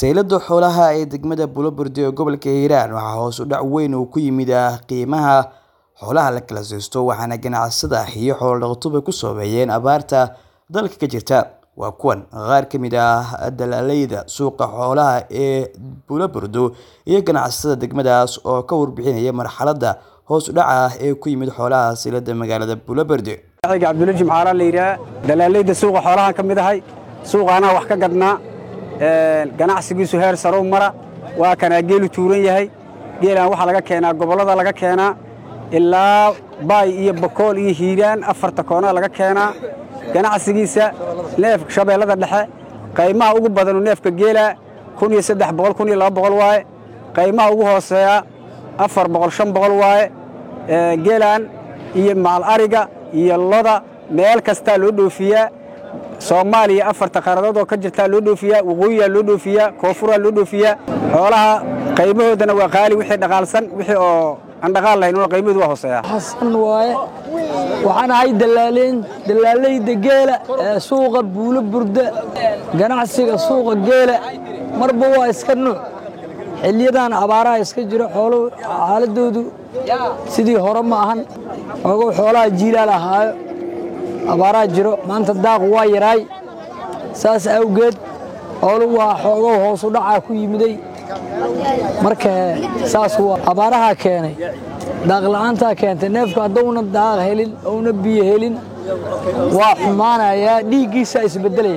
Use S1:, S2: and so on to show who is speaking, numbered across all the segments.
S1: Saylada xoolaha ee degmada Bulabird ee gobolka Hiiraan waxaa hoos u dhac weyn oo ku yimid qiimaha xoolaha la kala siisto waxaana ganacsada iyo xoolo dhaqatuba ku soobeeyeen abaarta dalka ka jirta. Waa kuwan qaar ka mid ah dalaaleyda suuqa xoolaha ee Bulabird iyo ganacsada degmadaas oo ka warbixinaya marxaladda hoos u dhaca ee ku yimid xoolaha saylada magaalada Bulabird.
S2: Cabdulla Jimcaale la yiraahdo dalaaleyda suuqa xoolaha ka mid ahay suuqana wax ka gadnaa ganacsigiisu heer sare u mara waa kana geelu tuuran yahay geelan waxa laga keenaa gobolada laga keenaa ilaa Baay iyo Bakool iyo Hiiraan afarta koona laga keenaa ganacsigiisa neefka shabeellada dhexe qiimaha ugu badan neefka geela 1300 1200 waaye qiimaha ugu hooseeya 400 500 waaye geelan iyo maal ariga iyo loda meel kasta loo dhoofiyaa Soomaaliya afarta qaradood oo ka jirta loo dhoofiyaa waqooyiga loo dhoofiyaa koonfurta loo dhoofiyaa xoolaha qiimahoodana waa qaali wixii dhaqaalsan wixii oo aan dhaqaal lahayn oo qiimadu waa hooseeya
S3: xasan waaye waxaan ahay dalaaleyda geela suuqa Bulabird ganacsiga suuqa geela marba waa iska nooc xilliyadan abaaraha iska jira xoolo xaaladoodu sidii hore ma ahan xoolaha jiilaal ahaayo abaaraha jiro maanta daaq waa yaraay saas awgeed xoolo waa xoogo hoos u dhaca ku yimiday marka saas waa abaaraha keenay daaq la'aanta keentay neefka hadowna daaq helin oo biyo helin waa xumaanaya dhiigiisa isbedelay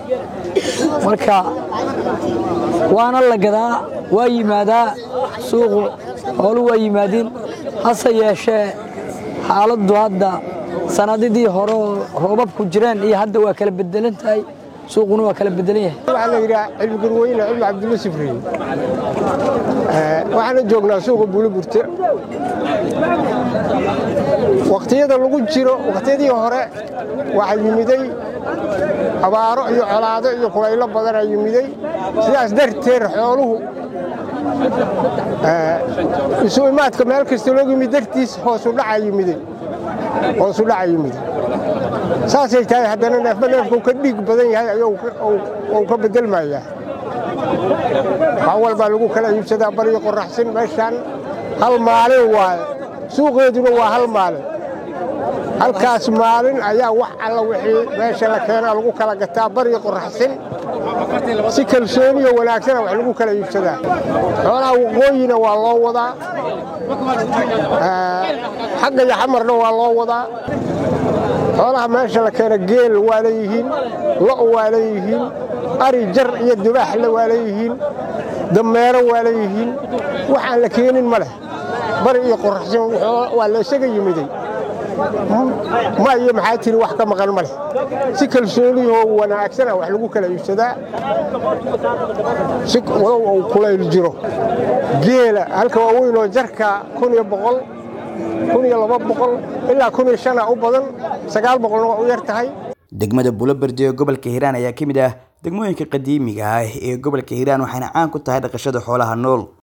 S3: marka waana la gadaa waa yimaadaa suuqu xoolo waa yimaadin hase yeeshee xaaladdu hadda sanadidii hore roobab ku jireen iyo hadda waa kala bedelan tahay suuquna waa kala bedelan yahay
S4: waxa la yiraahdaa cilmi garweyne cilmi Cabdulla Sifriin waxaan joognaa suuqa Bulabird waqtiyada lagu jiro waqtiyadii hore waxa yimiday abaaro iyo colaado iyo kulaylo badan ay yimiday sidaas darteed xooluhu isu imaadka meel kasta loo yimid dartiis hoos u dhac yimiday saasay tahay haddana neefku ka dhiig badan yahay ayuu ka bedelmayaa awal baa lagu kala iibsadaa bariyo qoraxsan meeshan hal maalin waaye suuqeeduna waa hal maalin halkaas maalin ayaa wax alla wixii meesha la keenaa lagu kala gataa bariyo qoraxsan si kalsooni iyo wanaagsan wax lagu kala iibsadaa xoolaha waqooyina waa loo wadaa xagga iyo xamarna waa loo wadaa xoolaha meesha la keena geel waa leeyihiin lo waa leeyihiin ari jar iyo dubaax la waa leeyihiin dameero waa leeyihiin waxaan la keenin ma leh bari iyo qoraxsan waa la isaga yimiday ma iyo maxaa tiri wax ka maqan ma leh si kalsooni oo wanaagsan wax lagu kala iibsadaa si wada kulayl jiro geela halka waa weyn oo jarka 1100 1200 ilaa 1500 u badan 900 oo u yar tahay.
S1: Degmada Bulabird ee gobolka Hiiraan ayaa ka mid ah degmooyinka qadiimiga ah ee gobolka Hiiraan waxaana caan ku tahay dhaqashada xoolaha nool.